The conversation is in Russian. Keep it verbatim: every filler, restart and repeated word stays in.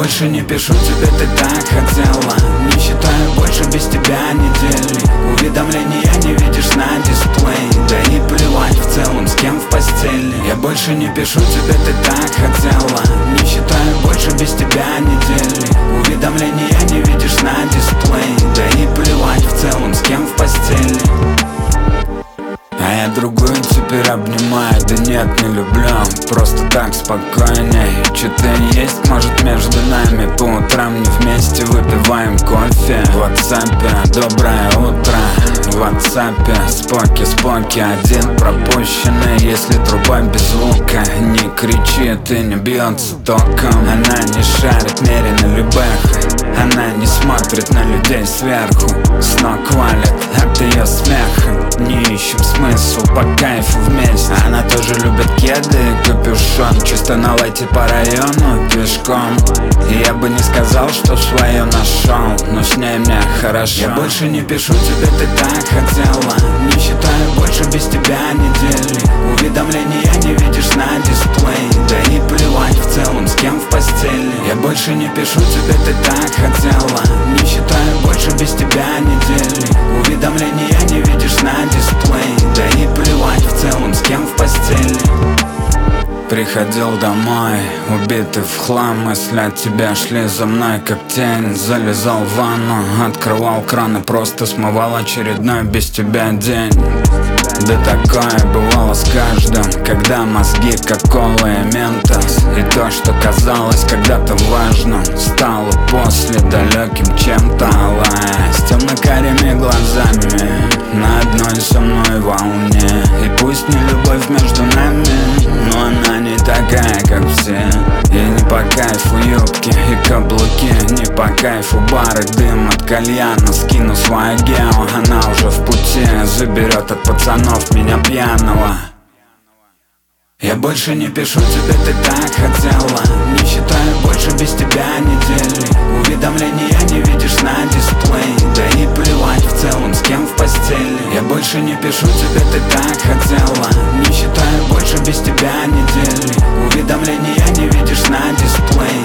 больше не пишу тебе, ты так хотела. Не считаю больше без тебя недели. Уведомления не видишь на дисплее. Да и плевать в целом, с кем в постели. Я больше не пишу тебе, ты так хотела. Не считаю больше без тебя недели. Уведомления не видишь на дисплее. Да и плевать в целом, с кем в постели. А я другую теперь обнимаю, да нет, не люблю. Просто так спокойней. Что-то есть, может, между нами. По утрам не вместе выпиваем кофе. В WhatsApp доброе утро. В WhatsApp споки-споки. Один пропущенный, если труба без звука. Не кричит и не бьется током. Она не шарит в мире на любых. Она не смотрит на людей сверху. С ног валит от ее смеха. Не ищем смысл, по кайфу вместе. Она тоже любит кеды и капюшон. Чисто на лайте по району пешком. И я бы не сказал, что свое нашел, но с ней мне хорошо. Я больше не пишу тебе, ты так хотела. Не считаю больше без тебя недели. Уведомления не видишь на дисплее. Да и плевать в целом, с кем в постели. Я больше не пишу тебе, ты так хотела. Не считаю больше без тебя недели. Уведомления не видишь на дисплее. Да и плевать в целом, с кем в постели. Приходил домой, убитый в хлам. Мысли от тебя шли за мной как тень. Залезал в ванну, открывал кран и просто смывал очередной без тебя день. Да такое бывало с каждым, когда мозги как кола и ментос. И то, что казалось когда-то важным, стало после далеким чем-то. Алая, с темно-карими глазами, на одной со мной волне. И пусть не любовь между нами, но она не такая, как все. И не по кайфу юбки и каблуки, не по кайфу бары, дым от кальяна. Скину свою гео, она уже в пути. Заберет от пацанов меня пьяного. Я больше не пишу тебе, ты так хотела. Не считаю больше без тебя недели. Уведомления не видишь на дисплее. Да и плевать в целом, с кем в постели. Я больше не пишу тебе, ты так хотела. Не считаю больше без тебя недели. Уведомления не видишь на дисплее.